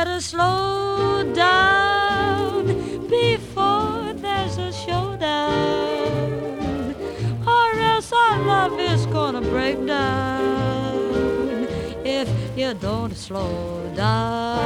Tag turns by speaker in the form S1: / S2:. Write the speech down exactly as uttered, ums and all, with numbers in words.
S1: better slow down before there's a showdown, or else our love is gonna break down if you don't slow down.